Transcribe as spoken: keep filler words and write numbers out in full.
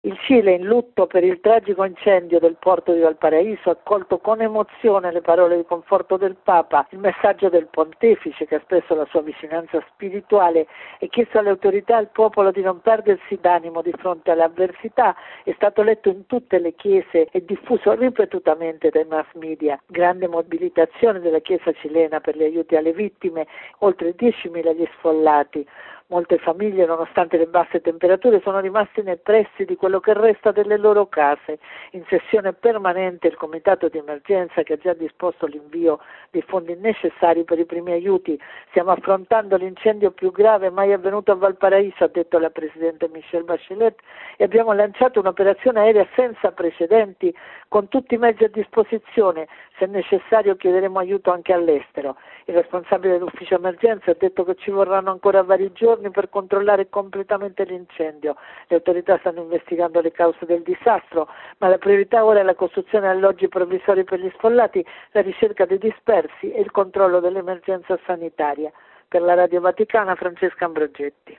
Il Cile, in lutto per il tragico incendio del porto di Valparaíso, ha accolto con emozione le parole di conforto del Papa, il messaggio del Pontefice che ha espresso la sua vicinanza spirituale e chiesto alle autorità e al popolo di non perdersi d'animo di fronte alle avversità. È stato letto in tutte le chiese e diffuso ripetutamente dai mass media. Grande mobilitazione della Chiesa cilena per gli aiuti alle vittime, oltre diecimila gli sfollati. Molte famiglie, nonostante le basse temperature, sono rimaste nei pressi di quello che resta delle loro case. In sessione permanente il comitato di emergenza che ha già disposto l'invio dei fondi necessari per i primi aiuti. Stiamo affrontando l'incendio più grave mai avvenuto a Valparaíso, ha detto la Presidente Michelle Bachelet, e abbiamo lanciato un'operazione aerea senza precedenti con tutti i mezzi a disposizione. Se necessario chiederemo aiuto anche all'estero. Il responsabile dell'ufficio emergenza ha detto che ci vorranno ancora vari giorni per controllare completamente l'incendio. Le autorità stanno investigando le cause del disastro, ma la priorità ora è la costruzione di alloggi provvisori per gli sfollati, la ricerca dei dispersi e il controllo dell'emergenza sanitaria. Per la Radio Vaticana, Francesca Ambrogetti.